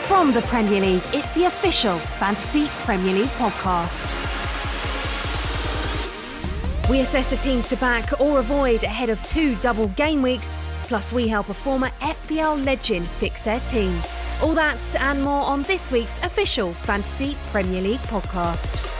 From the Premier League, it's the official Fantasy Premier League podcast. We assess the teams to back or avoid ahead of 2 double game weeks, plus we help a former FPL legend fix their team. All that and more on this week's official Fantasy Premier League podcast.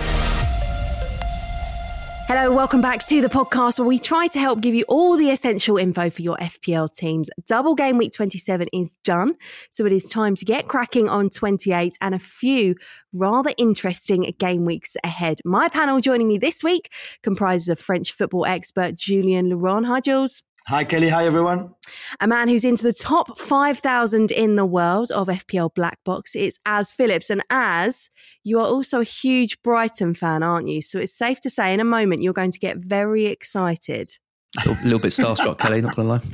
Hello, welcome back to the podcast where we try to help give you all the essential info for your FPL teams. Double game week 27 is done, so it is time to get cracking on 28 and a few rather interesting game weeks ahead. My panel joining me this week comprises of French football expert Julien Laurent. Hi, Jules. Hi, Kelly. Hi, everyone. A man who's into the top 5,000 in the world of FPL Black Box. It's Az Phillips. And Az, you are also a huge Brighton fan, aren't you? So it's safe to say in a moment you're going to get very excited. A little bit starstruck, Kelly, not going to lie.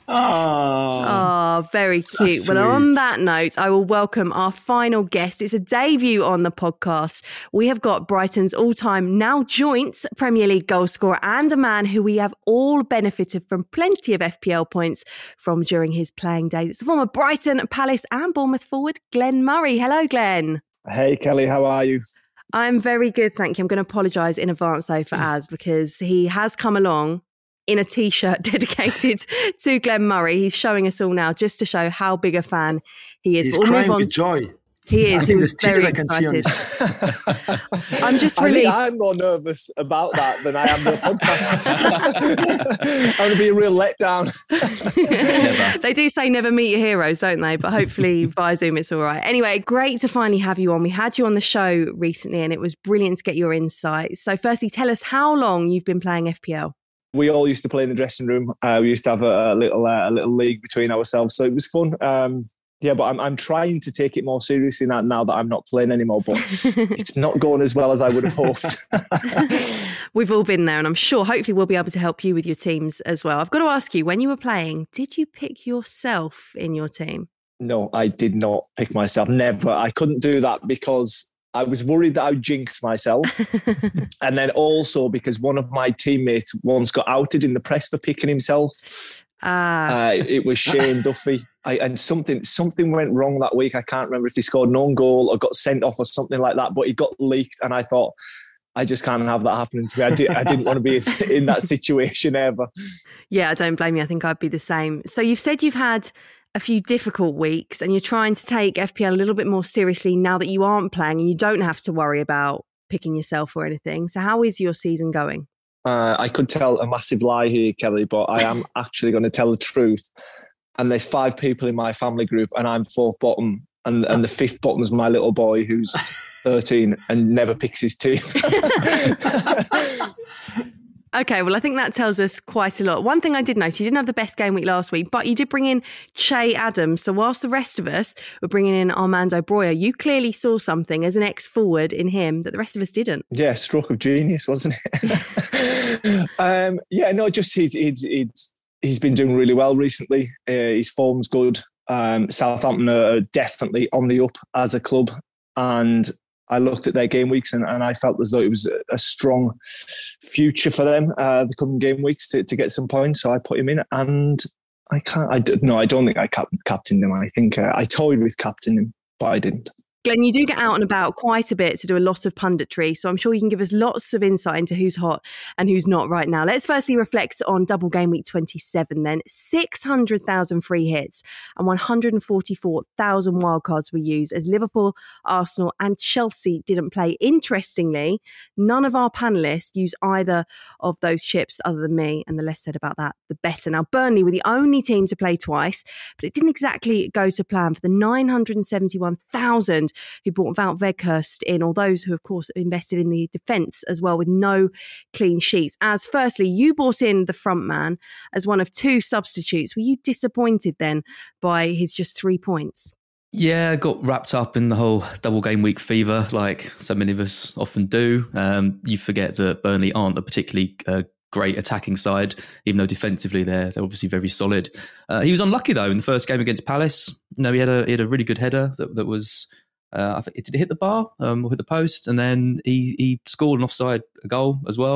Oh, very cute. Well, on that note, I will welcome our final guest. It's a debut on the podcast. We have got Brighton's all-time, now joint Premier League goal scorer and a man who we have all benefited from plenty of FPL points from during his playing days. It's the former Brighton, Palace and Bournemouth forward, Glenn Murray. Hello, Glenn. Hey, Kelly. How are you? I'm very good, thank you. I'm going to apologise in advance, though, for Az, because he has come along in a T-shirt dedicated to Glenn Murray. He's showing us all now just to show how big a fan he is. He's crying with joy. He is. He was very excited. I'm just relieved. I'm more nervous about that than I am the podcast. I'm going to be a real letdown. They do say never meet your heroes, don't they? But hopefully via Zoom it's all right. Anyway, great to finally have you on. We had you on the show recently and it was brilliant to get your insights. So firstly, tell us how long you've been playing FPL. We all used to play in the dressing room. We used to have a little league between ourselves, so it was fun. But I'm trying to take it more seriously now that I'm not playing anymore. But it's not going as well as I would have hoped. We've all been there, and I'm sure hopefully we'll be able to help you with your teams as well. I've got to ask you, when you were playing, did you pick yourself in your team? No, I did not pick myself. Never. I couldn't do that because I was worried that I would jinx myself. And then also because one of my teammates once got outed in the press for picking himself. It was Shane Duffy. And something went wrong that week. I can't remember if he scored an own goal or got sent off or something like that, but he got leaked. And I thought, I just can't have that happening to me. I didn't want to be in that situation ever. Yeah, I don't blame you. I think I'd be the same. So you've said you've had a few difficult weeks and you're trying to take FPL a little bit more seriously now that you aren't playing and you don't have to worry about picking yourself or anything. So how is your season going? I could tell a massive lie here, Kelly, but I am actually going to tell the truth. And there's 5 people in my family group and I'm 4th bottom. And the 5th bottom is my little boy who's 13 and never picks his team. Okay, well, I think that tells us quite a lot. One thing I did notice, you didn't have the best game week last week, but you did bring in Che Adams. So whilst the rest of us were bringing in Armando Broja, you clearly saw something as an ex-forward in him that the rest of us didn't. Yeah, stroke of genius, wasn't it? He's been doing really well recently. His form's good. Southampton are definitely on the up as a club. And I looked at their game weeks and I felt as though it was a strong future for them, the coming game weeks to get some points. So I put him in and I don't think I captained him. I think I toyed with captaining him, but I didn't. Glenn, you do get out and about quite a bit to do a lot of punditry, so I'm sure you can give us lots of insight into who's hot and who's not right now. Let's firstly reflect on double game week 27 then. 600,000 free hits and 144,000 wildcards were used as Liverpool, Arsenal and Chelsea didn't play. Interestingly, none of our panellists use either of those chips other than me, and the less said about that, the better. Now, Burnley were the only team to play twice, but it didn't exactly go to plan for the 971,000 who brought Wout Weghorst in, or those who, of course, invested in the defence as well with no clean sheets. As firstly, you brought in the front man as one of 2 substitutes. Were you disappointed then by his just 3 points? Yeah, I got wrapped up in the whole double game week fever like so many of us often do. You forget that Burnley aren't a particularly great attacking side, even though defensively they're obviously very solid. He was unlucky though in the first game against Palace. He had a really good header that was I think, did it hit the bar or hit the post? And then he scored an offside goal as well.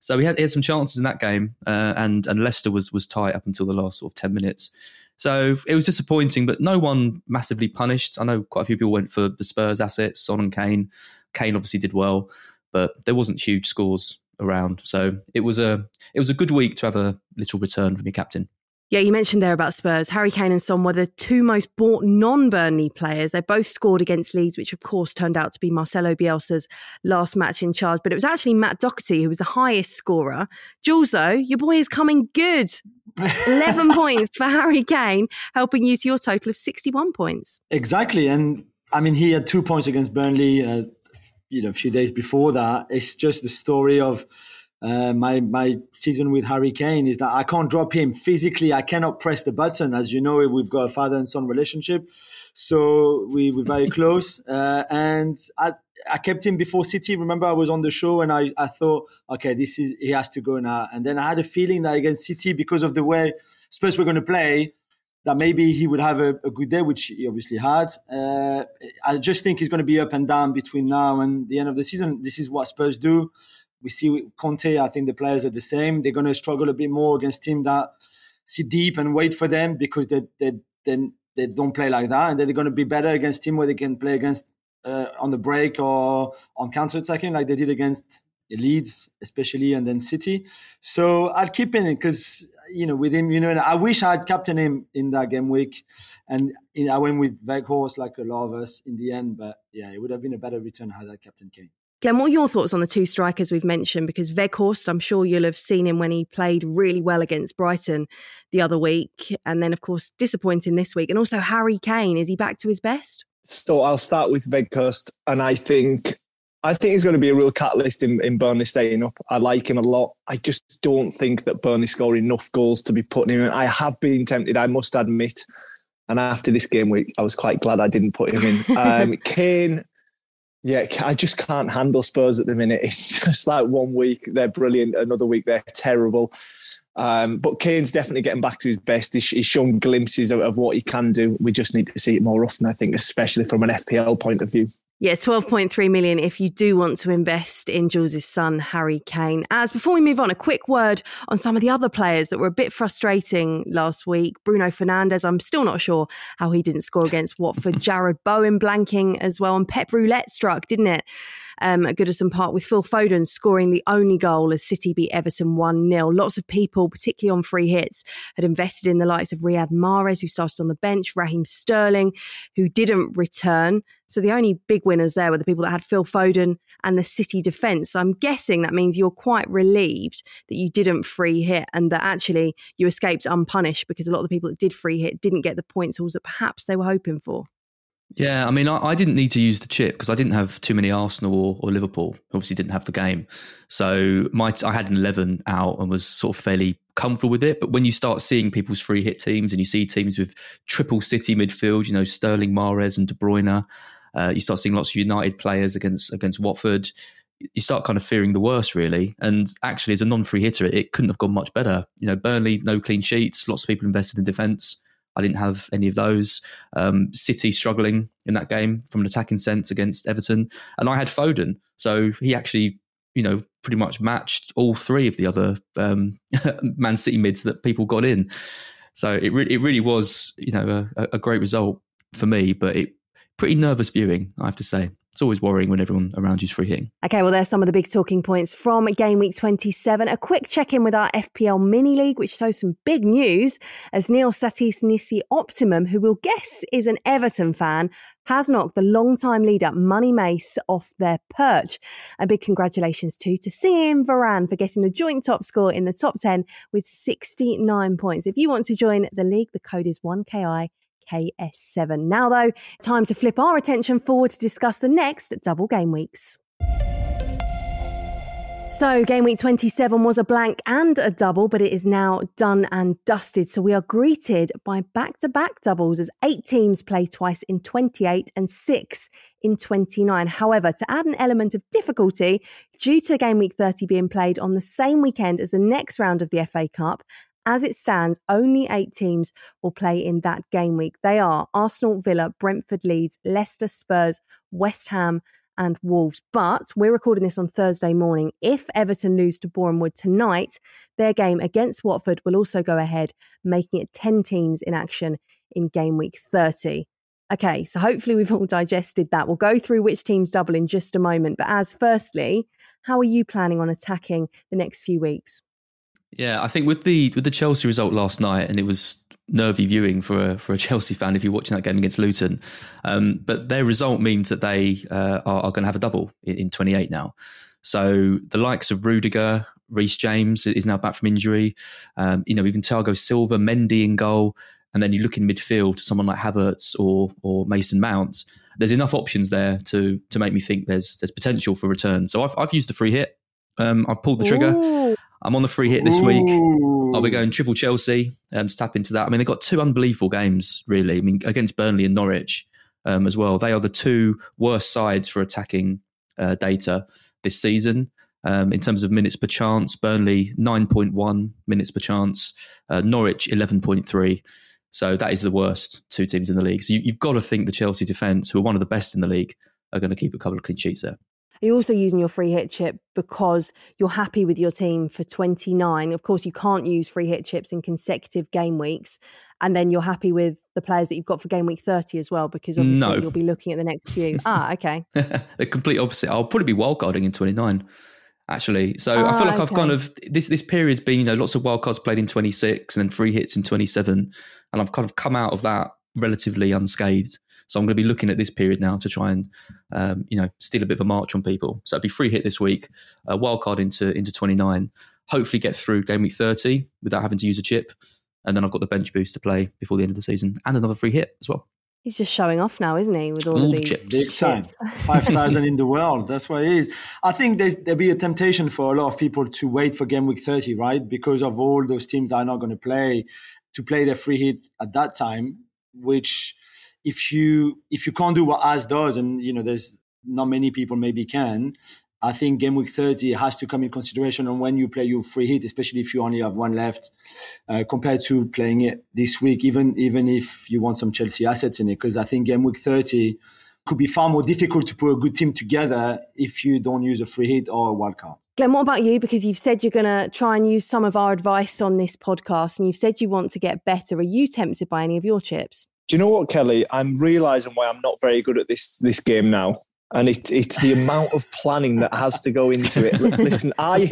So he had some chances in that game, and Leicester was tight up until the last sort of 10 minutes. So it was disappointing, but no one massively punished. I know quite a few people went for the Spurs assets, Son and Kane. Kane obviously did well, but there wasn't huge scores around. So it was a good week to have a little return from your captain. Yeah, you mentioned there about Spurs. Harry Kane and Son were the two most bought non-Burnley players. They both scored against Leeds, which of course turned out to be Marcelo Bielsa's last match in charge. But it was actually Matt Doherty who was the highest scorer. Jules, though, your boy is coming good. 11 points for Harry Kane, helping you to your total of 61 points. Exactly. And I mean, he had 2 points against Burnley, a few days before that. It's just the story of my season with Harry Kane is that I can't drop him physically. I cannot press the button. As you know, we've got a father and son relationship, so we're very close. And I kept him before City. Remember, I was on the show and I thought, okay, he has to go now. And then I had a feeling that against City, because of the way Spurs were going to play, that maybe he would have a good day, which he obviously had. I just think he's going to be up and down between now and the end of the season. This is what Spurs do. We see with Conte, I think the players are the same. They're going to struggle a bit more against teams that sit deep and wait for them because they don't play like that. And then they're going to be better against teams where they can play against on the break or on counter-attacking like they did against Leeds, especially, and then City. So I'll keep him because, with him, I wish I had captained him in that game week. And I went with Weghorst like a lot of us in the end. But yeah, it would have been a better return had I captained Kane. Glenn, what are your thoughts on the two strikers we've mentioned? Because Weghorst, I'm sure you'll have seen him when he played really well against Brighton the other week. And then, of course, disappointing this week. And also Harry Kane, is he back to his best? So I'll start with Weghorst. And I think he's going to be a real catalyst in Burnley staying up. I like him a lot. I just don't think that Burnley score enough goals to be putting him in. I have been tempted, I must admit. And after this game week, I was quite glad I didn't put him in. Kane... Yeah, I just can't handle Spurs at the minute. It's just like 1 week they're brilliant, another week they're terrible. But Kane's definitely getting back to his best. He's shown glimpses of what he can do. We just need to see it more often, I think, especially from an FPL point of view. Yeah, 12.3 million if you do want to invest in Jules' son, Harry Kane. As before we move on, a quick word on some of the other players that were a bit frustrating last week. Bruno Fernandes, I'm still not sure how he didn't score against Watford. Jared Bowen blanking as well. And Pep Roulette struck, didn't it? At Goodison Park, with Phil Foden scoring the only goal as City beat Everton 1-0. Lots of people, particularly on free hits, had invested in the likes of Riyad Mahrez, who started on the bench, Raheem Sterling, who didn't return. So the only big winners there were the people that had Phil Foden and the City defence. So I'm guessing that means you're quite relieved that you didn't free hit and that actually you escaped unpunished, because a lot of the people that did free hit didn't get the points hauls that perhaps they were hoping for. Yeah, I mean, I didn't need to use the chip because I didn't have too many Arsenal or Liverpool. Obviously didn't have the game. So I had an 11 out and was sort of fairly comfortable with it. But when you start seeing people's free hit teams and you see teams with triple City midfield, Sterling, Mahrez and De Bruyne, you start seeing lots of United players against Watford. You start kind of fearing the worst, really. And actually, as a non-free hitter, it couldn't have gone much better. Burnley, no clean sheets, lots of people invested in defence. I didn't have any of those. City struggling in that game from an attacking sense against Everton. And I had Foden. So he actually, pretty much matched all three of the other Man City mids that people got in. So it really was, a great result for me, but pretty nervous viewing, I have to say. It's always worrying when everyone around you is free hitting. Okay, well, there's some of the big talking points from Game Week 27. A quick check-in with our FPL Mini League, which shows some big news as Neil Satis Nissi Optimum, who we'll guess is an Everton fan, has knocked the long-time leader Money Mace off their perch. A big congratulations to Siem Varane for getting the joint top score in the top 10 with 69 points. If you want to join the league, the code is 1KI. KS7. Now, though, time to flip our attention forward to discuss the next double game weeks. So, Game Week 27 was a blank and a double, but it is now done and dusted. So we are greeted by back-to-back doubles as 8 teams play twice in 28 and 6 in 29. However, to add an element of difficulty, due to Game Week 30 being played on the same weekend as the next round of the FA Cup, as it stands, only 8 teams will play in that game week. They are Arsenal, Villa, Brentford, Leeds, Leicester, Spurs, West Ham and Wolves. But we're recording this on Thursday morning. If Everton lose to Boreham Wood tonight, their game against Watford will also go ahead, making it 10 teams in action in game week 30. Okay, so hopefully we've all digested that. We'll go through which teams double in just a moment. But firstly, how are you planning on attacking the next few weeks? Yeah, I think with the Chelsea result last night, and it was nervy viewing for a Chelsea fan if you're watching that game against Luton. But their result means that they are going to have a double in 28 now. So the likes of Rudiger, Reece James is now back from injury. Even Thiago Silva, Mendy in goal. And then you look in midfield to someone like Havertz or Mason Mount. There's enough options there to make me think there's potential for return. So I've used the free hit. I've pulled the trigger. Ooh. I'm on the free hit this week. I'll be going triple Chelsea to tap into that. I mean, they've got two unbelievable games, really. I mean, against Burnley and Norwich as well. They are the two worst sides for attacking data this season. In terms of minutes per chance, Burnley 9.1 minutes per chance, Norwich 11.3. So that is the worst two teams in the league. So you've got to think the Chelsea defence, who are one of the best in the league, are going to keep a couple of clean sheets there. Are you also using your free hit chip because you're happy with your team for 29? Of course, you can't use free hit chips in consecutive game weeks. And then you're happy with the players that you've got for game week 30 as well, because obviously you'll be looking at the next few. Okay. The complete opposite. I'll probably be wildcarding in 29, actually. So I feel like I've kind of, this period's been, lots of wildcards played in 26 and then free hits in 27. And I've kind of come out of that relatively unscathed. So I'm going to be looking at this period now to try and, steal a bit of a march on people. So it'll be free hit this week, wildcard into 29, hopefully get through game week 30 without having to use a chip. And then I've got the bench boost to play before the end of the season and another free hit as well. He's just showing off now, isn't he, with all of these chips. Big time. 5,000 in the world. That's what it is. I think there'll be a temptation for a lot of people to wait for game week 30, right? Because of all those teams that are not going to play their free hit at that time, which if you can't do what Az does, and there's not many people maybe can, I think game week 30 has to come in consideration on when you play your free hit, especially if you only have one left, compared to playing it this week, even if you want some Chelsea assets in it, because I think game week 30 could be far more difficult to put a good team together if you don't use a free hit or a wild card. Glenn, what about you? Because you've said you're going to try and use some of our advice on this podcast, and you've said you want to get better. Are you tempted by any of your chips? Do you know what, Kelly? I'm realising why I'm not very good at this game now. And it's the amount of planning that has to go into it. Listen, I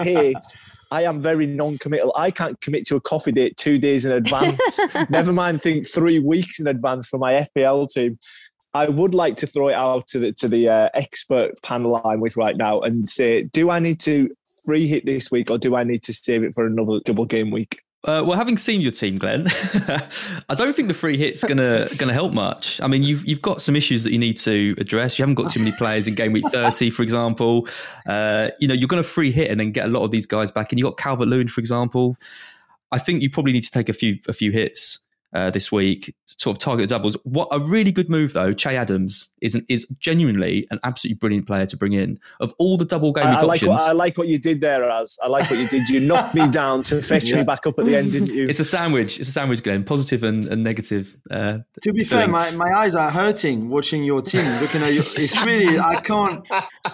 am very non-committal. I can't commit to a coffee date 2 days in advance. Never mind think 3 weeks in advance for my FPL team. I would like to throw it out to the expert panel I'm with right now and say, do I need to free hit this week or do I need to save it for another double game week? Well, having seen your team, Glenn, I don't think the free hit's gonna help much. I mean, you've got some issues that you need to address. You haven't got too many players in game week 30, for example. You're going to free hit and then get a lot of these guys back. And you got Calvert-Lewin, for example. I think you probably need to take a few hits this week, sort of target doubles. What a really good move though, Che Adams is genuinely an absolutely brilliant player to bring in. Of all the double game options, I like what you did there, Az. I like what you did. You knocked me down to fetch me back up at the end, didn't you? It's a sandwich, Glenn. Positive and negative. To be fair, my eyes are hurting watching your team. Looking at you, it's really I can't.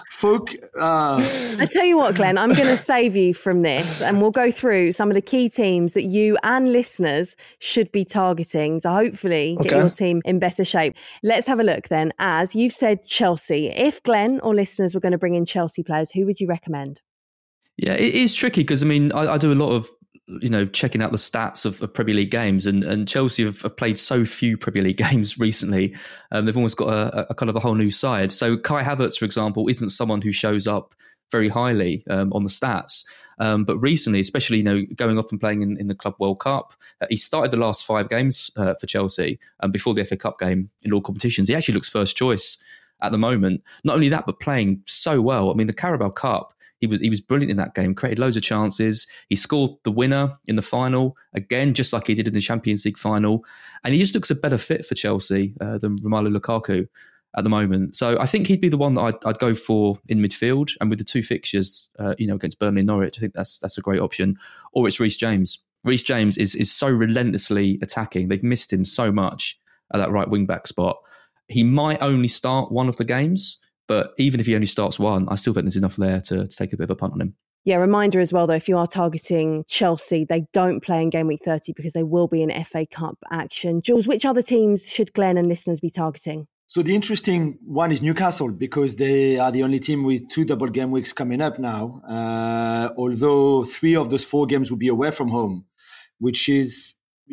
I tell you what, Glenn, I'm going to save you from this, and we'll go through some of the key teams that you and listeners should be targeting to hopefully get your team in better shape. Let's have a look then. As you've said, Chelsea. If Glenn or listeners were going to bring in Chelsea players, who would you recommend? Yeah, it is tricky because, I mean, I do a lot of checking out the stats of Premier League games, and Chelsea have played so few Premier League games recently. They've almost got a kind of a whole new side. So Kai Havertz, for example, isn't someone who shows up very highly on the stats. But recently, especially, going off and playing in the Club World Cup, he started the last 5 games for Chelsea before the FA Cup game in all competitions. He actually looks first choice at the moment. Not only that, but playing so well. I mean, the Carabao Cup, he was brilliant in that game, created loads of chances. He scored the winner in the final, again, just like he did in the Champions League final. And he just looks a better fit for Chelsea than Romelu Lukaku at the moment. So I think he'd be the one that I'd go for in midfield. And with the 2 fixtures, against Burnley and Norwich, I think that's a great option. Or it's Reece James. Reece James is so relentlessly attacking. They've missed him so much at that right wing back spot. He might only start one of the games, But even if he only starts one, I still think there's enough there to take a bit of a punt on him. Yeah, reminder as well, though, if you are targeting Chelsea, they don't play in game week 30 because they will be in FA Cup action. Jules, which other teams should Glenn and listeners be targeting? So the interesting one is Newcastle, because they are the only team with 2 double game weeks coming up now. Although 3 of those 4 games will be away from home, which is,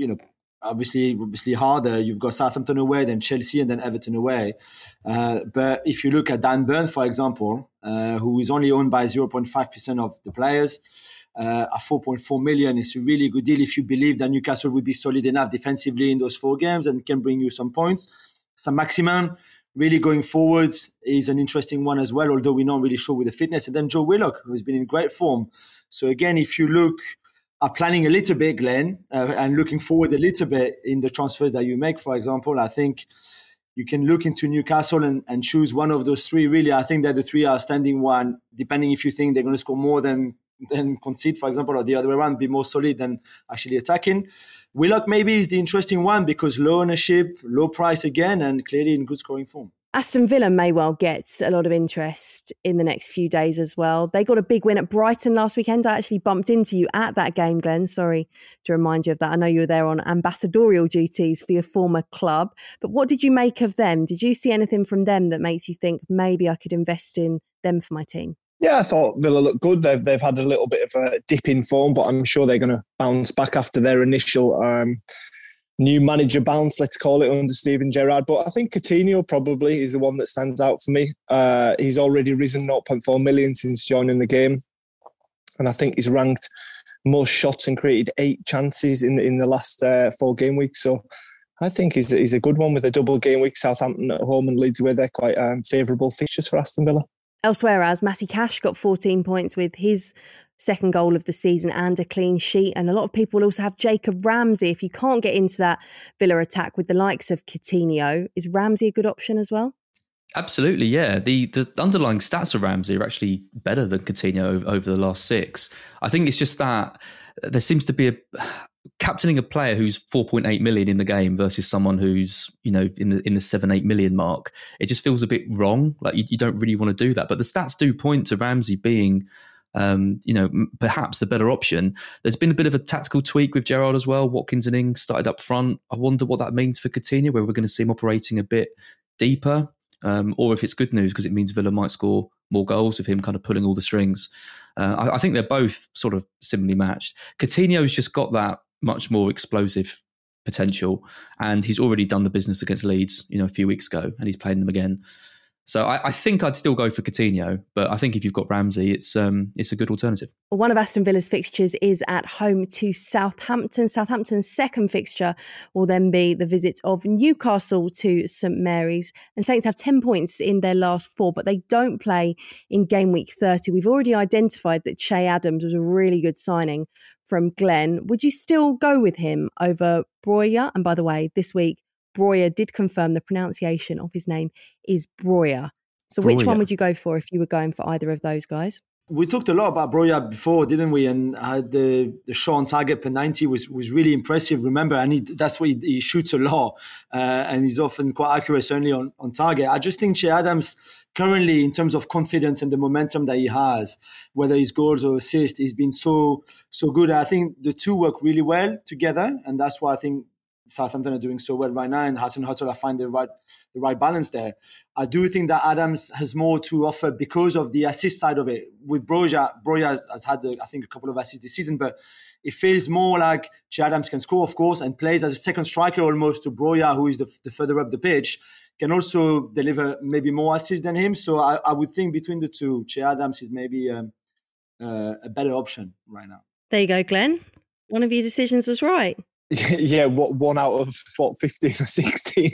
obviously harder. You've got Southampton away, then Chelsea, and then Everton away. But if you look at Dan Burn, for example, who is only owned by 0.5% of the players, at 4.4 million, it's a really good deal if you believe that Newcastle will be solid enough defensively in those 4 games and can bring you some points. Saint-Maximin, really going forwards, is an interesting one as well, although we're not really sure with the fitness. And then Joe Willock, who's been in great form. So again, if you are planning a little bit, Glenn, and looking forward a little bit in the transfers that you make, for example, I think you can look into Newcastle and choose one of those 3. Really, I think that the 3 are standing one, depending if you think they're going to score more than concede, for example, or the other way around, be more solid than actually attacking. Willock maybe is the interesting one because low ownership, low price again, and clearly in good scoring form. Aston Villa may well get a lot of interest in the next few days as well. They got a big win at Brighton last weekend. I actually bumped into you at that game, Glenn. Sorry to remind you of that. I know you were there on ambassadorial duties for your former club. But what did you make of them? Did you see anything from them that makes you think maybe I could invest in them for my team? Yeah, I thought Villa looked good. They've had a little bit of a dip in form, but I'm sure they're going to bounce back after their initial new manager bounce, let's call it, under Steven Gerrard. But I think Coutinho probably is the one that stands out for me. He's already risen 0.4 million since joining the game. And I think he's ranked most shots and created 8 chances in the last 4 game weeks. So I think he's a good one with a double game week. Southampton at home and Leeds away. They're quite favourable fixtures for Aston Villa. Elsewhere, as Matty Cash got 14 points with his second goal of the season and a clean sheet. And a lot of people also have Jacob Ramsey. If you can't get into that Villa attack with the likes of Coutinho, is Ramsey a good option as well? Absolutely, yeah. The underlying stats of Ramsey are actually better than Coutinho over the last 6. I think it's just that there seems to be captaining a player who's 4.8 million in the game versus someone who's, in the 7-8 million mark. It just feels a bit wrong. Like you don't really want to do that. But the stats do point to Ramsey being, perhaps the better option. There's been a bit of a tactical tweak with Gerrard as well. Watkins and Ings started up front. I wonder what that means for Coutinho, where we're going to see him operating a bit deeper, or if it's good news because it means Villa might score more goals with him kind of pulling all the strings. I think they're both sort of similarly matched. Coutinho's just got that much more explosive potential, and he's already done the business against Leeds, a few weeks ago, and he's playing them again. So I think I'd still go for Coutinho, but I think if you've got Ramsey, it's a good alternative. One of Aston Villa's fixtures is at home to Southampton. Southampton's second fixture will then be the visit of Newcastle to St Mary's. And Saints have 10 points in their last 4, but they don't play in game week 30. We've already identified that Che Adams was a really good signing from Glenn. Would you still go with him over Broja? And by the way, this week, Broja did confirm the pronunciation of his name is Broja. So which one would you go for if you were going for either of those guys? We talked a lot about Broja before, didn't we? And the shot on target per 90 was really impressive, remember? And that's why he shoots a lot. And he's often quite accurate, certainly on target. I just think Che Adams currently, in terms of confidence and the momentum that he has, whether his goals or assists, he's been so good. I think the two work really well together. And that's why I think Southampton are doing so well right now, and Hasenhüttl are finding the right balance there. I do think that Adams has more to offer because of the assist side of it. With Broja has had, I think, a couple of assists this season, but it feels more like Che Adams can score, of course, and plays as a second striker almost to Broja, who is the further up the pitch, can also deliver maybe more assists than him. So I would think between the two, Che Adams is maybe a better option right now. There you go, Glenn. One of your decisions was right. Yeah, one out of 15 or 16.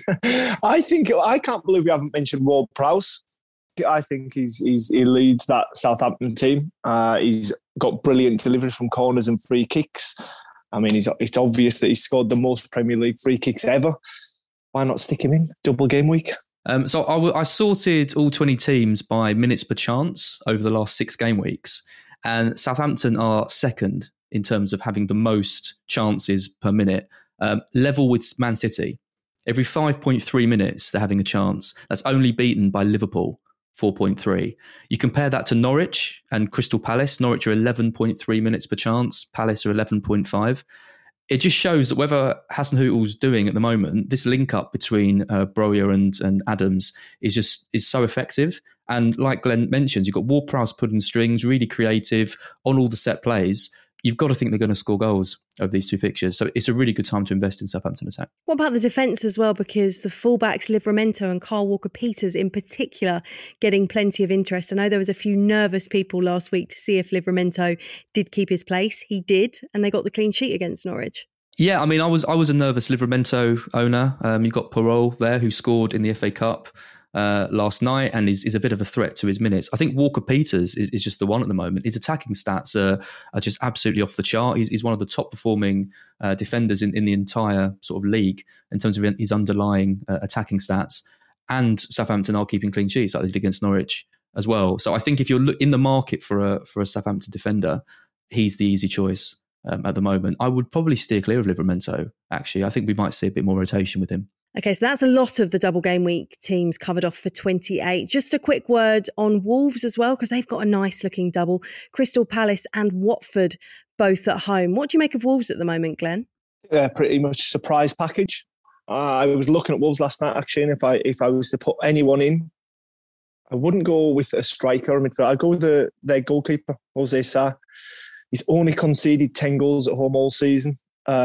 I can't believe we haven't mentioned Ward-Prowse. I think he leads that Southampton team. He's got brilliant delivery from corners and free kicks. I mean, it's obvious that he's scored the most Premier League free kicks ever. Why not stick him in? Double game week. So I sorted all 20 teams by minutes per chance over the last 6 game weeks, and Southampton are second in terms of having the most chances per minute, level with Man City. Every 5.3 minutes, they're having a chance. That's only beaten by Liverpool, 4.3. You compare that to Norwich and Crystal Palace. Norwich are 11.3 minutes per chance. Palace are 11.5. It just shows that whether Hasenhüttl's doing at the moment, this link up between Broja and Adams is so effective. And like Glenn mentioned, you've got Ward-Prowse pulling strings, really creative on all the set plays. You've got to think they're going to score goals over these two fixtures. So it's a really good time to invest in Southampton attack. What about the defence as well? Because the fullbacks, Livramento and Kyle Walker-Peters in particular, getting plenty of interest. I know there was a few nervous people last week to see if Livramento did keep his place. He did, and they got the clean sheet against Norwich. Yeah, I mean, I was a nervous Livramento owner. You've got Parole there, who scored in the FA Cup last night and is a bit of a threat to his minutes. I think Walker-Peters is just the one at the moment. His attacking stats are just absolutely off the chart. He's one of the top performing defenders in the entire sort of league in terms of his underlying attacking stats. And Southampton are keeping clean sheets like they did against Norwich as well. So I think if you're in the market for a Southampton defender, he's the easy choice at the moment. I would probably steer clear of Livramento, actually. I think we might see a bit more rotation with him. Okay, so that's a lot of the double game week teams covered off for 28. Just a quick word on Wolves as well, because they've got a nice looking double. Crystal Palace and Watford both at home. What do you make of Wolves at the moment, Glenn? Pretty much a surprise package. I was looking at Wolves last night, actually, and if I was to put anyone in, I wouldn't go with a striker or midfielder. I'd go with their goalkeeper, Jose Sá. He's only conceded 10 goals at home all season.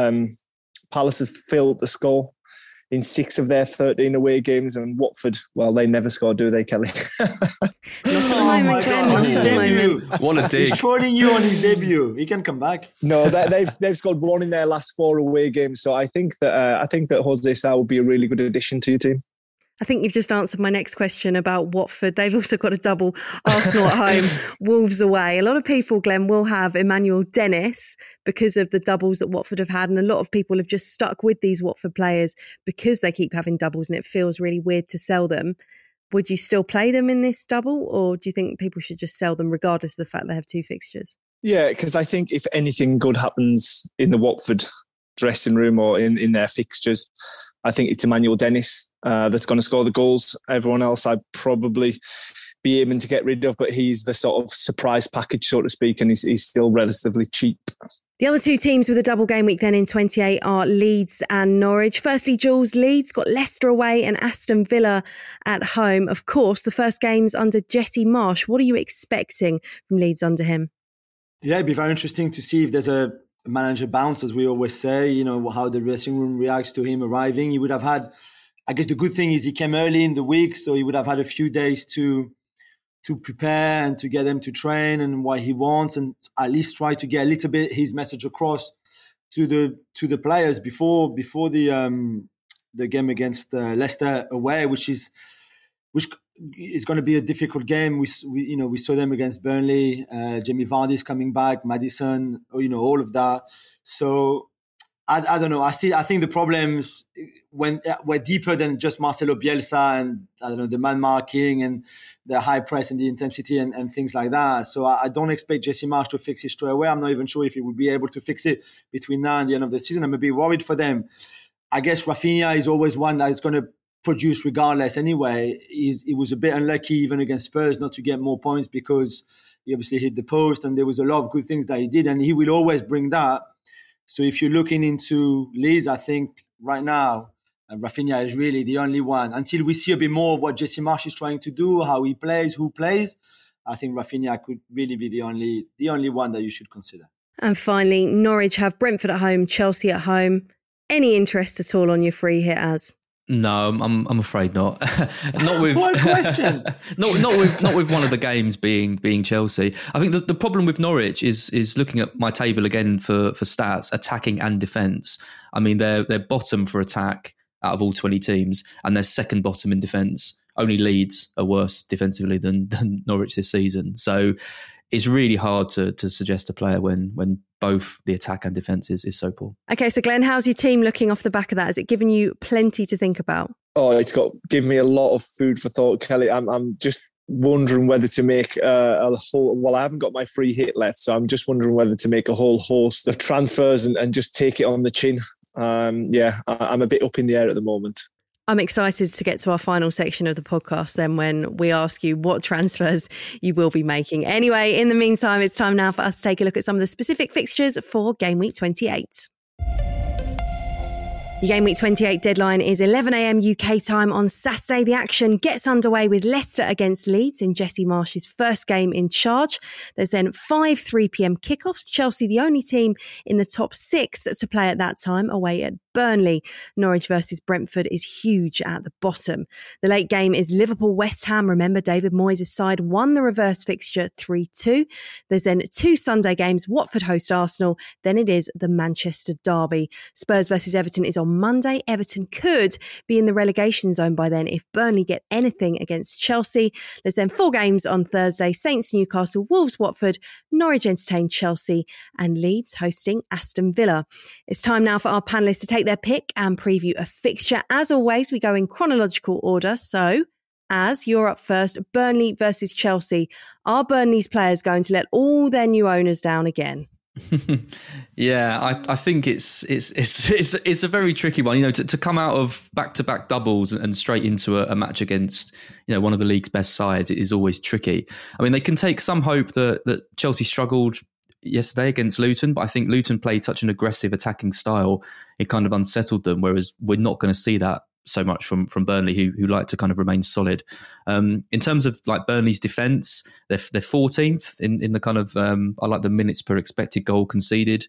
Palace have failed to score in 6 of their 13 away games, and Watford, well, they never score, do they, Kelly? Not at the moment, Glenn. Not at the moment. What a dig. He's quoting you on his debut. He can come back. No, they've scored 1 in their last 4 away games, so I think that Jose Sá will be a really good addition to your team. I think you've just answered my next question about Watford. They've also got a double, Arsenal at home, Wolves away. A lot of people, Glenn, will have Emmanuel Dennis because of the doubles that Watford have had. And a lot of people have just stuck with these Watford players because they keep having doubles and it feels really weird to sell them. Would you still play them in this double, or do you think people should just sell them regardless of the fact they have 2 fixtures? Yeah, because I think if anything good happens in the Watford dressing room or in their fixtures, I think it's Emmanuel Dennis that's going to score the goals. Everyone else I'd probably be aiming to get rid of, but he's the sort of surprise package, so to speak, and he's still relatively cheap. The other 2 teams with a double game week then in 28 are Leeds and Norwich. Firstly, Jules, Leeds got Leicester away and Aston Villa at home. Of course, the first game's under Jesse Marsch. What are you expecting from Leeds under him? Yeah, it'd be very interesting to see if there's a manager bounce, as we always say, you know, how the dressing room reacts to him arriving. He would have had, I guess the good thing is he came early in the week, so he would have had a few days to prepare and to get them to train and what he wants, and at least try to get a little bit his message across to the players before the game against Leicester away, which is going to be a difficult game. We saw them against Burnley. Jamie Vardy's coming back, Maddison, all of that. So I don't know. I think the problems were deeper than just Marcelo Bielsa and the man marking and the high press and the intensity and things like that. So I don't expect Jesse Marsch to fix it straight away. I'm not even sure if he will be able to fix it between now and the end of the season. I'm a bit worried for them. I guess Rafinha is always one that is going to produce regardless anyway. He was a bit unlucky even against Spurs not to get more points because he obviously hit the post and there was a lot of good things that he did, and he will always bring that. So if you're looking into Leeds, I think right now Rafinha is really the only one. Until we see a bit more of what Jesse Marsch is trying to do, how he plays, who plays, I think Rafinha could really be the only one that you should consider. And finally, Norwich have Brentford at home, Chelsea at home. Any interest at all on your free hit, Az? No, I'm afraid not. Not with What question? not with one of the games being Chelsea. I think the problem with Norwich is looking at my table again for stats, attacking and defence. I mean, they're bottom for attack out of all 20 teams, and they're second bottom in defence. Only Leeds are worse defensively than Norwich this season. So it's really hard to suggest a player when both the attack and defence is so poor. Okay, so Glenn, how's your team looking off the back of that? Has it given you plenty to think about? Oh, it's given me a lot of food for thought, Kelly. I'm just wondering whether to make a whole... Well, I haven't got my free hit left, so I'm just wondering whether to make a whole host of transfers and just take it on the chin. I'm a bit up in the air at the moment. I'm excited to get to our final section of the podcast then when we ask you what transfers you will be making. Anyway, in the meantime, it's time now for us to take a look at some of the specific fixtures for Game Week 28. The Game Week 28 deadline is 11 a.m. UK time on Saturday. The action gets underway with Leicester against Leeds in Jesse Marsh's first game in charge. There's then 5 3 p.m. kickoffs. Chelsea, the only team in the top 6 to play at that time, away at Burnley. Norwich versus Brentford is huge at the bottom. The late game is Liverpool-West Ham. Remember, David Moyes' side won the reverse fixture 3-2. There's then 2 Sunday games. Watford host Arsenal. Then it is the Manchester derby. Spurs versus Everton is on Monday. Everton could be in the relegation zone by then if Burnley get anything against Chelsea. There's then 4 games on Thursday. Saints, Newcastle, Wolves, Watford, Norwich entertain Chelsea, and Leeds hosting Aston Villa. It's time now for our panellists to take their pick and preview a fixture. As always, we go in chronological order. So, as you're up first, Burnley versus Chelsea. Are Burnley's players going to let all their new owners down again? Yeah, I think it's a very tricky one. You know, to come out of back-to-back doubles and straight into a match against, you know, one of the league's best sides is always tricky. I mean, they can take some hope that Chelsea struggled yesterday against Luton, but I think Luton played such an aggressive attacking style, it kind of unsettled them, whereas we're not going to see that so much from Burnley, who like to kind of remain solid. In terms of like Burnley's defence, they're 14th in the kind of, I like the minutes per expected goal conceded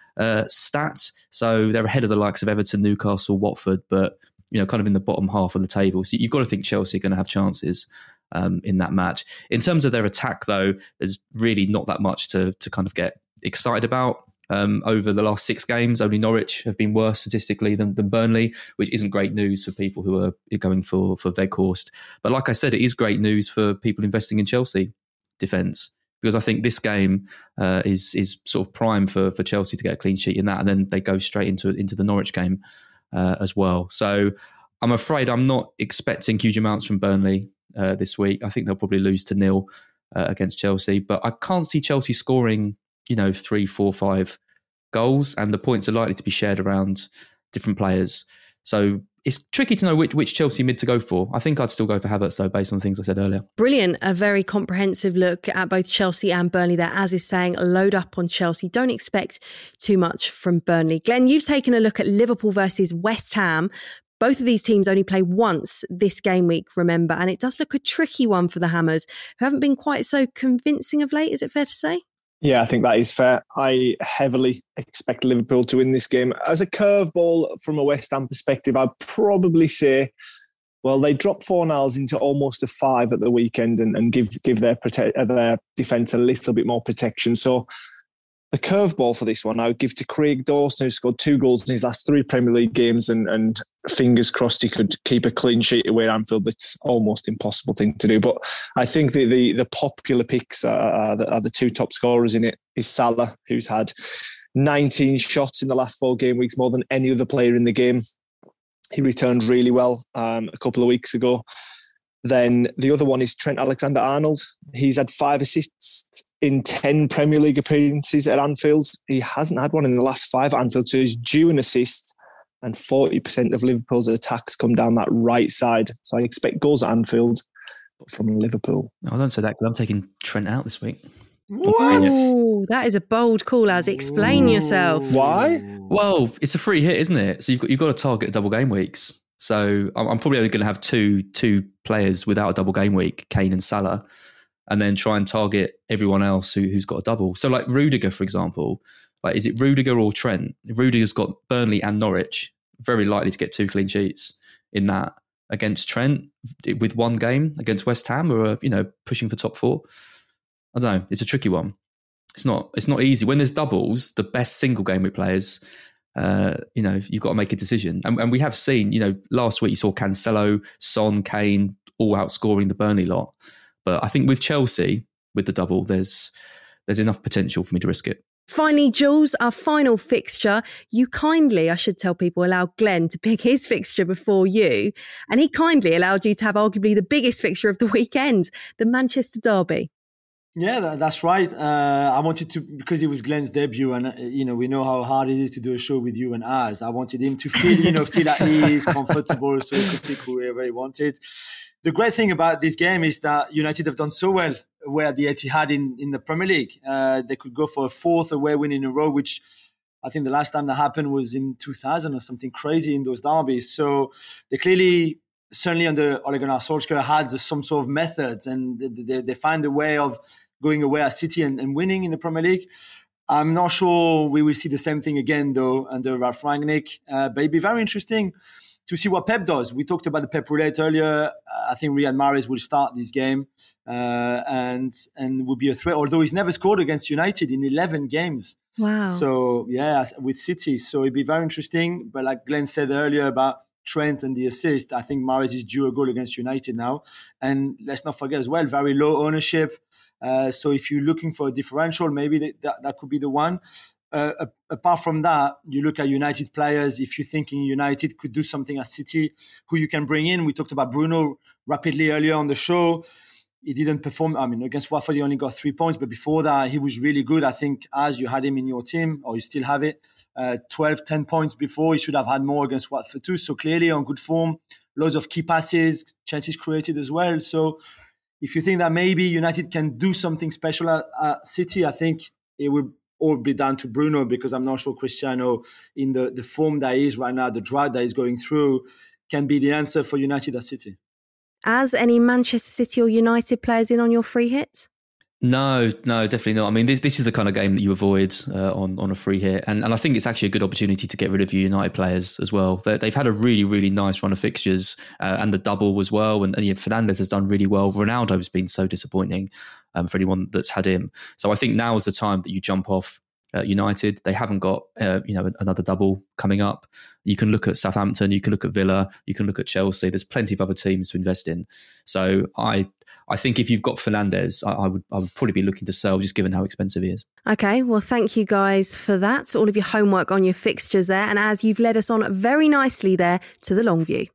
stats. So they're ahead of the likes of Everton, Newcastle, Watford, but, you know, kind of in the bottom half of the table. So you've got to think Chelsea are going to have chances in that match. In terms of their attack, though, there's really not that much to kind of get excited about. Over the last 6 games, only Norwich have been worse statistically than Burnley, which isn't great news for people who are going for Weghorst. But like I said, it is great news for people investing in Chelsea defence, because I think this game is sort of prime for Chelsea to get a clean sheet in that, and then they go straight into the Norwich game as well. So I'm afraid I'm not expecting huge amounts from Burnley this week. I think they'll probably lose to 0 against Chelsea, but I can't see Chelsea scoring, you know, 3, 4, 5 goals, and the points are likely to be shared around different players. So it's tricky to know which Chelsea mid to go for. I think I'd still go for Havertz, though, based on things I said earlier. Brilliant. A very comprehensive look at both Chelsea and Burnley there. As is saying, load up on Chelsea. Don't expect too much from Burnley. Glenn, you've taken a look at Liverpool versus West Ham. Both of these teams only play once this game week, remember, and it does look a tricky one for the Hammers, who haven't been quite so convincing of late. Is it fair to say? Yeah, I think that is fair. I heavily expect Liverpool to win this game. As a curveball from a West Ham perspective, I'd probably say, well, they dropped 4-0 into almost a 5 at the weekend and give their defence a little bit more protection. So the curveball for this one, I would give to Craig Dawson, who scored 2 goals in his last 3 Premier League games, and fingers crossed he could keep a clean sheet away at Anfield. It's almost impossible thing to do. But I think the popular picks are the 2 top scorers in it is Salah, who's had 19 shots in the last 4 game weeks, more than any other player in the game. He returned really well a couple of weeks ago. Then the other one is Trent Alexander-Arnold. He's had 5 assists in 10 Premier League appearances at Anfield. He hasn't had one in the last 5 at Anfield, so he's due an assist, and 40% of Liverpool's attacks come down that right side. So I expect goals at Anfield, but from Liverpool. No, I don't say that because I'm taking Trent out this week. What? Ooh, that is a bold call, Az. Explain yourself. Why? Well, it's a free hit, isn't it? So you've got to target double game weeks. So I'm probably only going to have two players without a double game week, Kane and Salah, and then try and target everyone else who's got a double. So like Rudiger, for example, like is it Rudiger or Trent? Rudiger's got Burnley and Norwich, very likely to get 2 clean sheets in that against Trent with 1 game against West Ham, who are, you know, pushing for top 4. I don't know. It's a tricky one. It's not easy. When there's doubles, the best single game week players, you know, you've got to make a decision. And we have seen, you know, last week you saw Cancelo, Son, Kane all outscoring the Burnley lot. But I think with Chelsea, with the double, there's enough potential for me to risk it. Finally, Jules, our final fixture. You kindly, I should tell people, allowed Glenn to pick his fixture before you. And he kindly allowed you to have arguably the biggest fixture of the weekend, the Manchester derby. Yeah, that's right. I wanted to, because it was Glenn's debut, and we know how hard it is to do a show with you and Az. I wanted him to feel at ease, comfortable, so he could pick whoever he wanted. The great thing about this game is that United have done so well where the Etihad in the Premier League. They could go for a fourth away win in a row, which I think the last time that happened was in 2000 or something crazy in those derbies. So they clearly, certainly under Ole Gunnar Solskjaer, had some sort of methods, and they find a way of going away at City and winning in the Premier League. I'm not sure we will see the same thing again, though, under Ralf Rangnick. But it'd be very interesting to see what Pep does. We talked about the Pep roulette earlier. I think Riyad Mahrez will start this game and will be a threat, although he's never scored against United in 11 games. Wow. So, yeah, with City. So it'd be very interesting. But like Glenn said earlier about Trent and the assist, I think Mahrez is due a goal against United now. And let's not forget as well, very low ownership. So if you're looking for a differential, maybe that could be the one. Apart from that, you look at United players. If you're thinking United could do something at City, who you can bring in. We talked about Bruno rapidly earlier on the show. He didn't perform. I mean, against Watford, he only got 3 points. But before that, he was really good. I think as you had him in your team, or you still have it, 10 points before. He should have had more against Watford too. So clearly on good form. Loads of key passes, chances created as well. So if you think that maybe United can do something special at City, I think it would all be down to Bruno, because I'm not sure Cristiano, in the form that he is right now, the drought that he's going through, can be the answer for United at City. As any Manchester City or United players in on your free hit? No, definitely not. I mean, this is the kind of game that you avoid on a free hit. And I think it's actually a good opportunity to get rid of your United players as well. They've had a really, really nice run of fixtures and the double as well. And Fernandes has done really well. Ronaldo's been so disappointing for anyone that's had him. So I think now is the time that you jump off United. They haven't got another double coming up. You can look at Southampton, you can look at Villa, you can look at Chelsea. There's plenty of other teams to invest in. So I think if you've got Fernandes, I would probably be looking to sell, just given how expensive he is. Okay, well, thank you guys for that. All of your homework on your fixtures there. And as you've led us on very nicely there to the long view.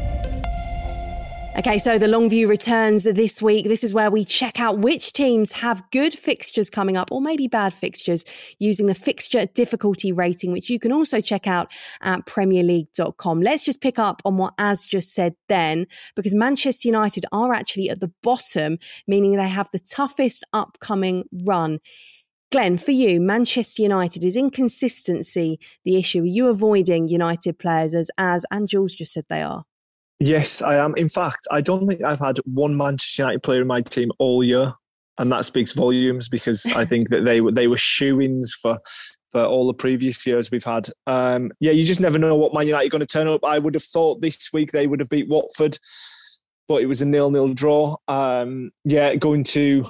Okay, so the long view returns this week. This is where we check out which teams have good fixtures coming up, or maybe bad fixtures, using the fixture difficulty rating, which you can also check out at premierleague.com. Let's just pick up on what Az just said then, because Manchester United are actually at the bottom, meaning they have the toughest upcoming run. Glenn, for you, Manchester United, is inconsistency the issue? Are you avoiding United players as Az and Jules just said they are? Yes, I am. In fact, I don't think I've had one Manchester United player in my team all year, and that speaks volumes, because I think that they were shoo-ins for all the previous years we've had. You just never know what Man United are going to turn up. I would have thought this week they would have beat Watford, but it was a 0-0 draw. Going to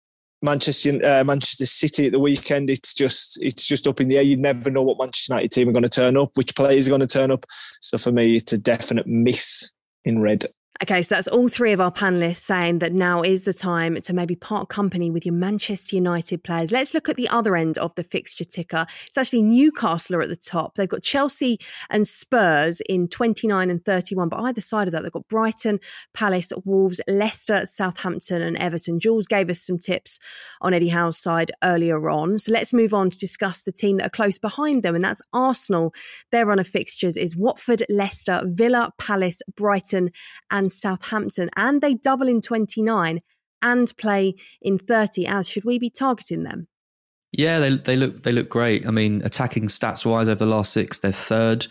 Manchester City at the weekend, it's just up in the air. You never know what Manchester United team are going to turn up, which players are going to turn up. So for me, it's a definite miss in red. Okay, so that's all three of our panellists saying that now is the time to maybe part company with your Manchester United players. Let's look at the other end of the fixture ticker. It's actually Newcastle are at the top. They've got Chelsea and Spurs in 29 and 31, but either side of that, they've got Brighton, Palace, Wolves, Leicester, Southampton and Everton. Jules gave us some tips on Eddie Howe's side earlier on. So let's move on to discuss the team that are close behind them, and that's Arsenal. Their run of fixtures is Watford, Leicester, Villa, Palace, Brighton and Southampton, and they double in 29 and play in 30. As should we be targeting them? Yeah, they look great. I mean, attacking stats wise over the last 6, they're third.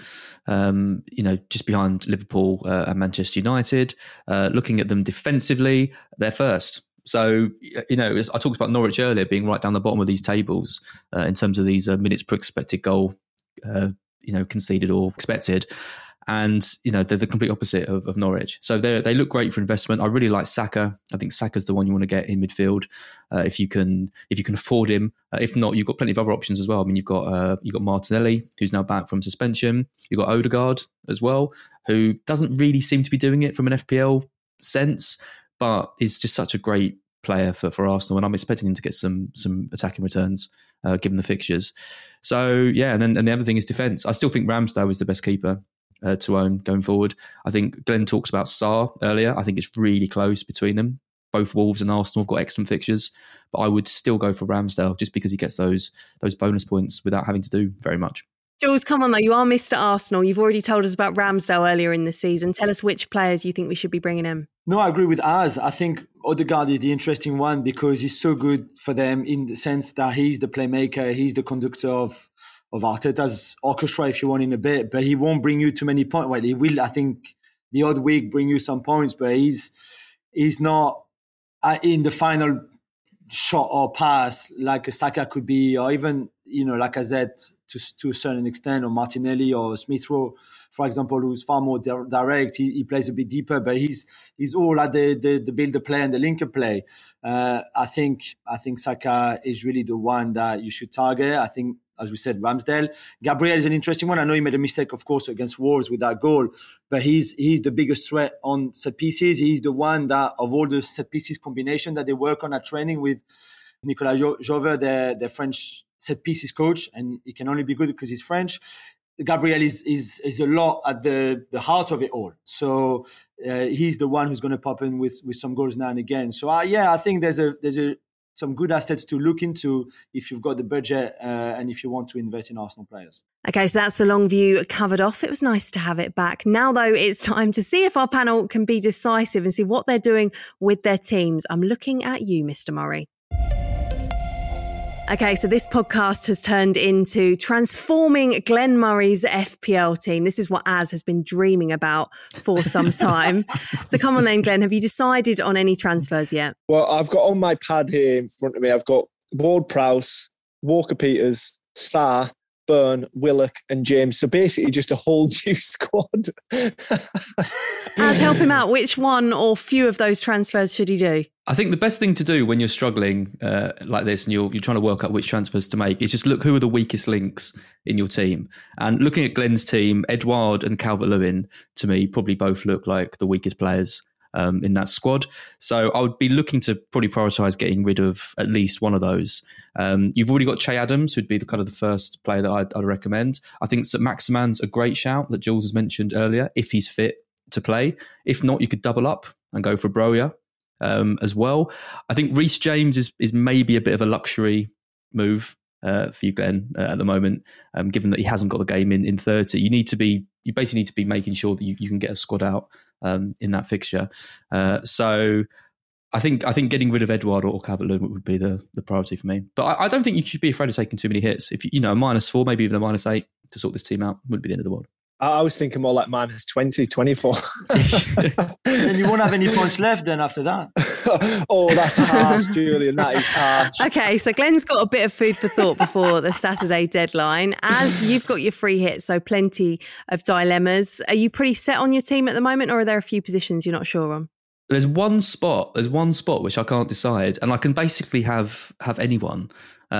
Just behind Liverpool and Manchester United. Looking at them defensively, they're first. So, I talked about Norwich earlier being right down the bottom of these tables in terms of these minutes per expected goal, conceded or expected. And, they're the complete opposite of Norwich. So they look great for investment. I really like Saka. I think Saka's the one you want to get in midfield if you can afford him. If not, you've got plenty of other options as well. I mean, you've got Martinelli, who's now back from suspension. You've got Odegaard as well, who doesn't really seem to be doing it from an FPL sense, but is just such a great player for Arsenal. And I'm expecting him to get some attacking returns given the fixtures. So, yeah, and the other thing is defence. I still think Ramsdale is the best keeper to own going forward. I think Glenn talks about Sarr earlier. I think it's really close between them. both Wolves and Arsenal have got excellent fixtures, but I would still go for Ramsdale just because he gets those bonus points without having to do very much. Jules, come on though. You are Mr. Arsenal. You've already told us about Ramsdale earlier in the season. Tell us which players you think we should be bringing in. No, I agree with Az. I think Odegaard is the interesting one because he's so good for them in the sense that he's the playmaker, he's the conductor of Arteta's orchestra, if you want, in a bit, but he won't bring you too many points. Well, he will, I think, the odd week bring you some points, but he's not in the final shot or pass like a Saka could be, or even, like I said, to a certain extent, or Martinelli or Smith Rowe, for example, who's far more direct. He plays a bit deeper, but he's all at the builder play and the linker play. I think Saka is really the one that you should target. I think, as we said, Ramsdale. Gabriel is an interesting one. I know he made a mistake, of course, against Wolves with that goal, but he's the biggest threat on set pieces. He's the one that, of all the set pieces combination that they work on at training with Nicolas Jover, their French set pieces coach, and he can only be good because he's French. Gabriel is a lot at the heart of it all. So he's the one who's going to pop in with some goals now and again. So I think there's some good assets to look into if you've got the budget and if you want to invest in Arsenal players. Okay, so that's the long view covered off. It was nice to have it back. Now, though, it's time to see if our panel can be decisive and see what they're doing with their teams. I'm looking at you, Mr. Murray. Okay, so this podcast has turned into transforming Glenn Murray's FPL team. This is what Az has been dreaming about for some time. So come on then, Glenn, have you decided on any transfers yet? Well, I've got on my pad here in front of me, I've got Ward-Prowse, Walker-Peters, Sarr, Burn, Willock and James. So basically just a whole new squad. Az, help him out. Which one or few of those transfers should he do? I think the best thing to do when you're struggling like this and you're trying to work out which transfers to make is just look who are the weakest links in your team. And looking at Glenn's team, Edouard and Calvert-Lewin, to me, probably both look like the weakest players in that squad. So I would be looking to probably prioritise getting rid of at least one of those. You've already got Che Adams, who'd be the first player that I'd recommend. I think St Maximan's a great shout that Jules has mentioned earlier, if he's fit to play. If not, you could double up and go for Broja as well. I think Reece James is maybe a bit of a luxury move for you, Glenn, at the moment, given that he hasn't got the game in 30. You basically need to be making sure that you can get a squad out in that fixture. So I think getting rid of Edouard or Calvert-Lewin would be the priority for me. But I don't think you should be afraid of taking too many hits. If a -4, maybe even a -8 to sort this team out wouldn't be the end of the world. I was thinking more like -20, 24. And you won't have any points left then after that. Oh, that's harsh, Julian. That is harsh. Okay, so Glenn's got a bit of food for thought before the Saturday deadline. As you've got your free hit, so plenty of dilemmas. Are you pretty set on your team at the moment, or are there a few positions you're not sure on? There's one spot which I can't decide, and I can basically have anyone.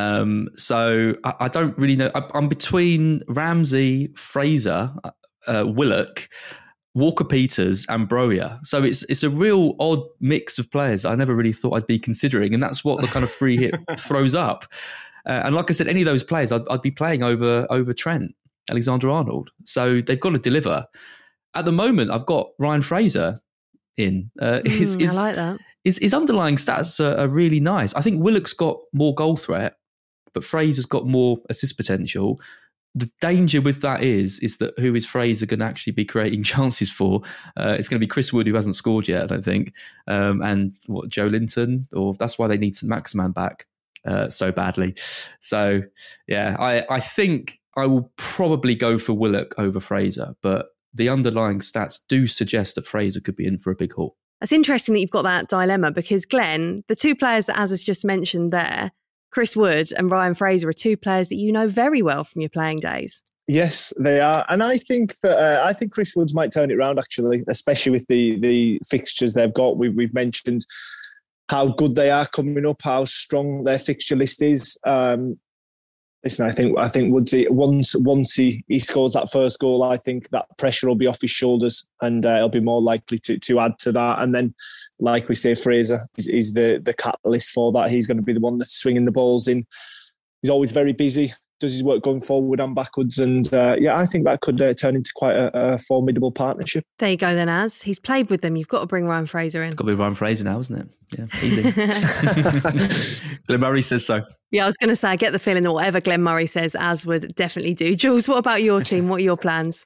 So I don't really know. I'm between Ramsey, Fraser, Willock, Walker-Peters and Broja. So it's a real odd mix of players I never really thought I'd be considering, and that's what the kind of free hit throws up. And like I said, any of those players I'd be playing over Trent Alexander-Arnold. So they've got to deliver. At the moment, I've got Ryan Fraser in. I like that. His underlying stats are really nice. I think Willock's got more goal threat, but Fraser's got more assist potential. The danger with that is that who is Fraser going to actually be creating chances for? It's going to be Chris Wood, who hasn't scored yet, I don't think. And Joe Linton, or that's why they need St Maximan back so badly. So, yeah, I think I will probably go for Willock over Fraser, but the underlying stats do suggest that Fraser could be in for a big haul. It's interesting that you've got that dilemma because, Glenn, the two players that Az has just mentioned there, Chris Wood and Ryan Fraser, are two players that you know very well from your playing days. Yes, they are. And I think that Chris Woods might turn it around, actually, especially with the fixtures they've got. We've mentioned how good they are coming up, how strong their fixture list is. Listen, I think Woodsy, once he scores that first goal, I think that pressure will be off his shoulders and he'll be more likely to add to that. And then, like we say, Fraser is the catalyst for that. He's going to be the one that's swinging the balls in. He's always very busy. does his work going forward and backwards. And I think that could turn into quite a formidable partnership. There you go then, Az. He's played with them. You've got to bring Ryan Fraser in. It's got to be Ryan Fraser now, isn't it? Yeah, easy. Glenn Murray says so. Yeah, I was going to say, I get the feeling that whatever Glenn Murray says, Az would definitely do. Jules, what about your team? What are your plans?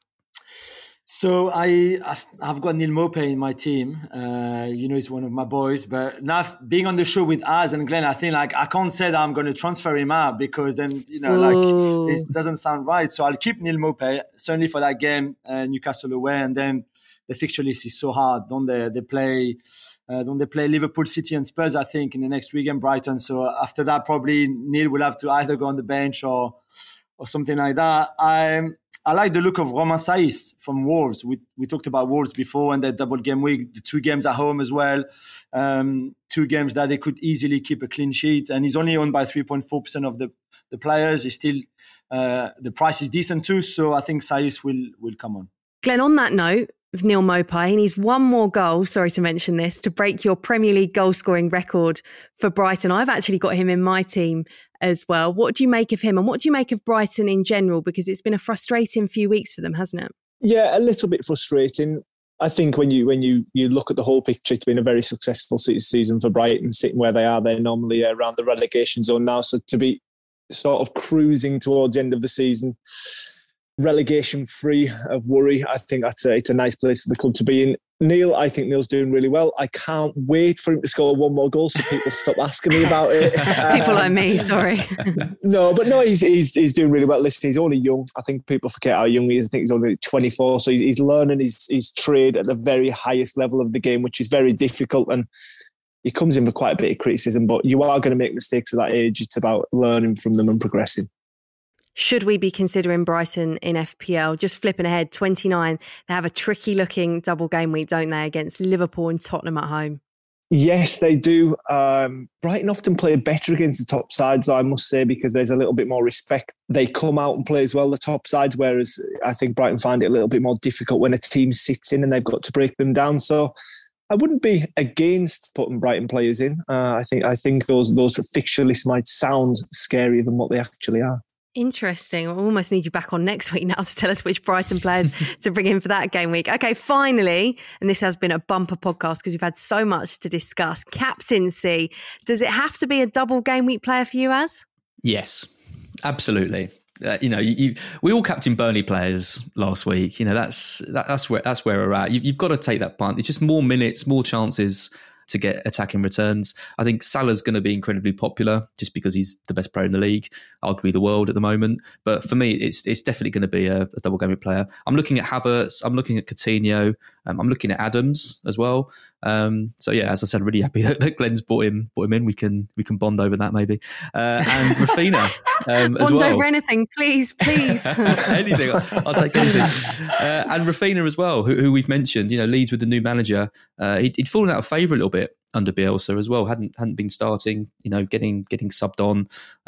So I've got Neil Maupay in my team. He's one of my boys. But now being on the show with Az and Glenn, I think I can't say that I'm going to transfer him out because then it doesn't sound right. So I'll keep Neil Maupay certainly for that game, Newcastle away, and then the fixture list is so hard. Don't they play Liverpool, City, and Spurs? I think in the next week and Brighton. So after that, probably Neil will have to either go on the bench or something like that. I like the look of Romain Saiss from Wolves. We talked about Wolves before and their double game week, the 2 games at home as well. 2 games that they could easily keep a clean sheet. And he's only owned by 3.4% of the players. He's still, the price is decent too. So I think Saiss will come on. Glenn, on that note of Neil Maupay, he needs one more goal, sorry to mention this, to break your Premier League goal scoring record for Brighton. I've actually got him in my team as well. What do you make of him and what do you make of Brighton in general? Because it's been a frustrating few weeks for them, hasn't it? Yeah, a little bit frustrating. I think when you look at the whole picture, it's been a very successful season for Brighton, sitting where they are. They're normally around the relegation zone now. So to be sort of cruising towards the end of the season, relegation free of worry, I think it's a nice place for the club to be in. I think Neil's doing really well. I can't wait for him to score one more goal so people stop asking me about it. People like me, sorry. No, he's doing really well. Listen, he's only young. I think people forget how young he is. I think he's only 24, so he's learning his trade at the very highest level of the game, which is very difficult. And he comes in with quite a bit of criticism, but you are going to make mistakes at that age. It's about learning from them and progressing. Should we be considering Brighton in FPL? Just flipping ahead, 29. They have a tricky looking double game week, don't they, against Liverpool and Tottenham at home? Yes, they do. Brighton often play better against the top sides, I must say, because there's a little bit more respect. They come out and play as well, the top sides, whereas I think Brighton find it a little bit more difficult when a team sits in and they've got to break them down. So I wouldn't be against putting Brighton players in. I think those fixture lists might sound scarier than what they actually are. Interesting. I almost need you back on next week now to tell us which Brighton players to bring in for that game week. Okay, finally, and this has been a bumper podcast because we've had so much to discuss. Captaincy. Does it have to be a double game week player for you, Az? Yes, absolutely. We all captained Burnley players last week. That's where we're at. You've got to take that punt. It's just more minutes, more chances to get attacking returns. I think Salah's going to be incredibly popular just because he's the best player in the league, arguably the world at the moment. But for me, it's definitely going to be a double game week player. I'm looking at Havertz. I'm looking at Coutinho. I'm looking at Adams as well. So yeah, as I said, really happy that Glenn's brought him in. We can bond over that maybe. And Rafinha as well. Bond over anything, please. Anything, I'll take anything. And Rafinha as well, who we've mentioned. Leeds with the new manager. He'd fallen out of favour a little bit under Bielsa as well. Hadn't been starting. Getting subbed on.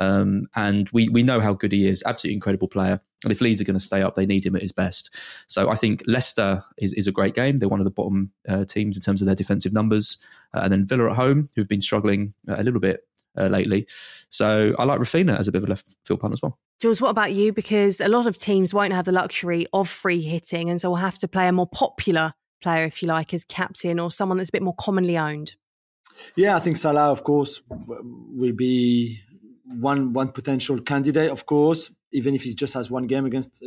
And we know how good he is. Absolutely incredible player. And if Leeds are going to stay up, they need him at his best. So I think Leicester is a great game. They're one of the bottom teams in terms of their defensive numbers. And then Villa at home, who've been struggling a little bit lately. So I like Rafinha as a bit of a left field punt as well. Jules, what about you? Because a lot of teams won't have the luxury of free hitting, and so we'll have to play a more popular player, if you like, as captain or someone that's a bit more commonly owned. Yeah, I think Salah, of course, will be one potential candidate, of course, even if he just has one game against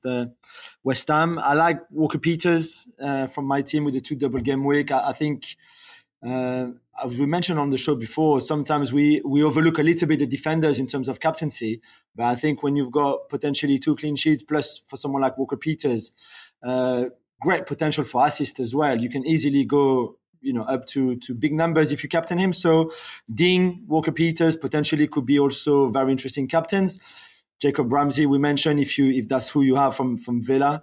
West Ham. I like Walker-Peters from my team with the 2 double game week. I think, as we mentioned on the show before, sometimes we overlook a little bit the defenders in terms of captaincy. But I think when you've got potentially 2 clean sheets, plus for someone like Walker-Peters, great potential for assist as well. You can easily go up to big numbers if you captain him. So Dean, Walker-Peters potentially could be also very interesting captains. Jacob Ramsey, we mentioned, if that's who you have from Villa,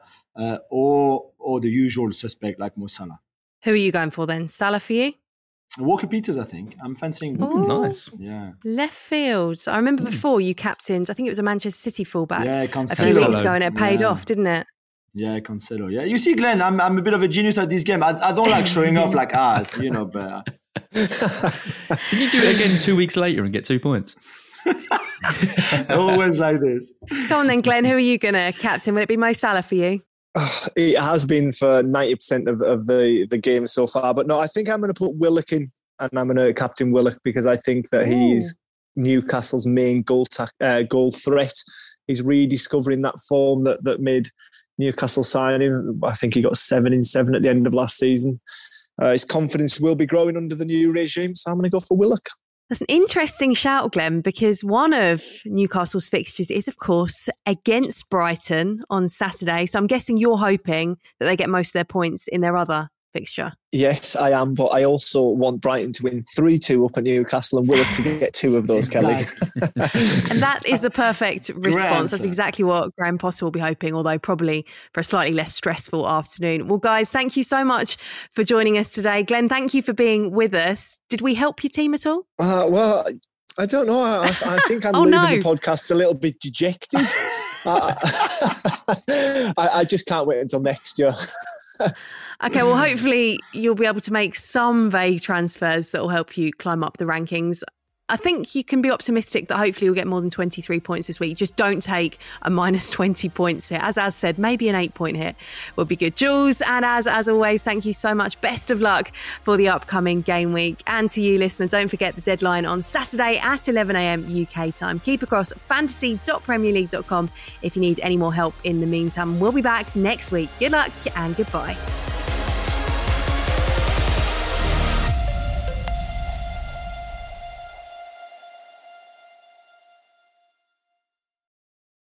or the usual suspect like Mo Salah. Who are you going for then? Salah for you? Walker-Peters, I think. I'm fancying Walker-Peters. Nice. Yeah. Left field. I remember before you captained, I think it was a Manchester City fullback. Yeah, a few weeks ago, and it paid off, didn't it? Yeah, Cancelo. Yeah, you see, Glenn, I'm a bit of a genius at this game. I don't like showing off like us, but... Did you do it again 2 weeks later and get 2 points? Always like this. Come on then, Glenn. Who are you going to captain? Will it be Mo Salah for you? It has been for 90% of the game so far. But no, I think I'm going to put Willock in, and I'm going to captain Willock because I think that he's Newcastle's main goal threat. He's rediscovering that form that made Newcastle sign him. I think he got 7 in 7 at the end of last season. His confidence will be growing under the new regime, so I'm going to go for Willock. That's an interesting shout, Glenn, because one of Newcastle's fixtures is, of course, against Brighton on Saturday. So I'm guessing you're hoping that they get most of their points in their other fixture. Yes, I am, but I also want Brighton to win 3-2 up at Newcastle and Willock to get 2 of those, Kelly. And that is the perfect response. That's exactly what Graham Potter will be hoping, although probably for a slightly less stressful afternoon. Well, guys, thank you so much for joining us today. Glenn, thank you for being with us. Did we help your team at all? Well, I don't know. I think I'm leaving the podcast a little bit dejected. I just can't wait until next year. Okay, well, hopefully you'll be able to make some vague transfers that will help you climb up the rankings. I think you can be optimistic that hopefully you'll get more than 23 points this week. Just don't take a minus 20 points hit. As said, maybe an 8-point hit would be good. Jules and as always, thank you so much. Best of luck for the upcoming game week. And to you, listener, don't forget the deadline on Saturday at 11 a.m. UK time. Keep across fantasy.premierleague.com if you need any more help in the meantime. We'll be back next week. Good luck and goodbye.